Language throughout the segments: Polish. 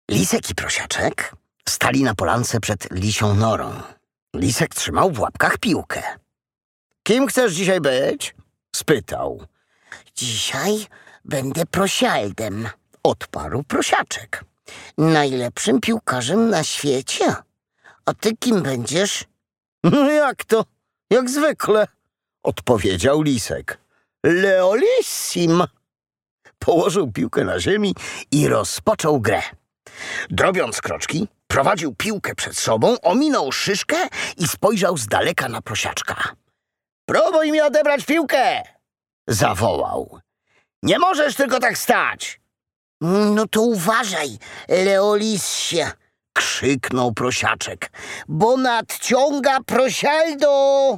Lisek i prosiaczek stali na polance przed lisią norą. Lisek trzymał w łapkach piłkę. „Kim chcesz dzisiaj być?” spytał. „Dzisiaj będę prosialdem”, odparł prosiaczek. „najlepszym piłkarzem na świecie. A ty kim będziesz?” „Jak to? Jak zwykle”, odpowiedział lisek. „Leolissim”. Położył piłkę na ziemi i rozpoczął grę. Drobiąc kroczki, prowadził piłkę przed sobą, ominął szyszkę i spojrzał z daleka na prosiaczka. „Próbuj mi odebrać piłkę!” zawołał. „Nie możesz tylko tak stać!” „No to uważaj, Leolissie”, krzyknął prosiaczek. „bo nadciąga prosialdo”.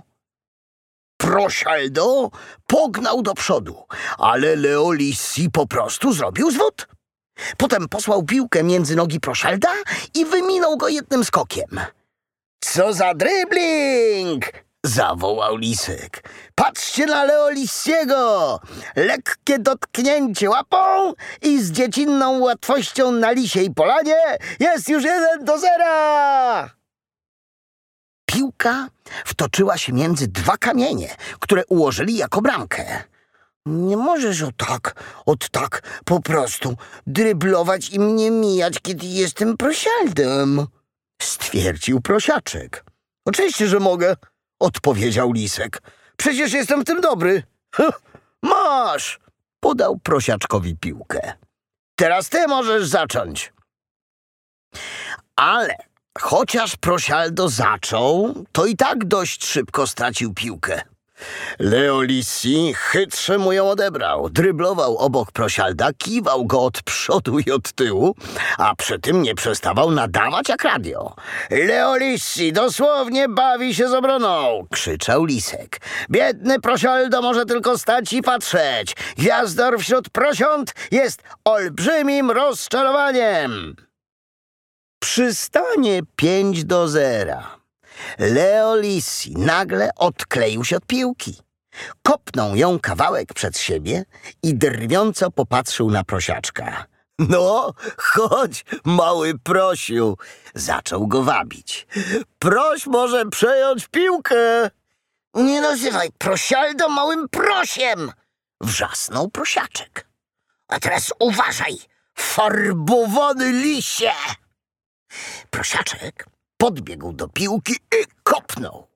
Prosialdo pognał do przodu, ale Leolissi po prostu zrobił zwód. Potem posłał piłkę między nogi prosialda i wyminął go jednym skokiem. „Co za dribbling!” zawołał lisek. „Patrzcie na Leolissiego! Lekkie dotknięcie łapą i z dziecinną łatwością na lisiej polanie jest już 1-0! Piłka wtoczyła się między dwa kamienie, które ułożyli jako bramkę. „Nie możesz od tak po prostu dryblować i mnie mijać, kiedy jestem prosialdem”, stwierdził prosiaczek. „Oczywiście, że mogę”, odpowiedział lisek. „Przecież jestem w tym dobry”. „Masz”, podał prosiaczkowi piłkę. „Teraz ty możesz zacząć”. Ale chociaż prosialdo zaczął, to i tak dość szybko stracił piłkę. Leolissi chytrze mu ją odebrał, dryblował obok prosialda, kiwał go od przodu i od tyłu, a przy tym nie przestawał nadawać jak radio. „Leolissi dosłownie bawi się z obroną”, krzyczał lisek. „Biedny prosialdo może tylko stać i patrzeć. Gwiazdor wśród prosiąt jest olbrzymim rozczarowaniem”. Przy stanie 5-0 Leolissi nagle odkleił się od piłki. Kopnął ją kawałek przed siebie i drwiąco popatrzył na prosiaczka. „No, chodź, mały prosiu”, zaczął go wabić. „Proś może przejąć piłkę”. „Nie nazywaj prosialdo małym prosiem”, wrzasnął prosiaczek. „A teraz uważaj, farbowany lisie”. Prosiaczek podbiegł do piłki i kopnął.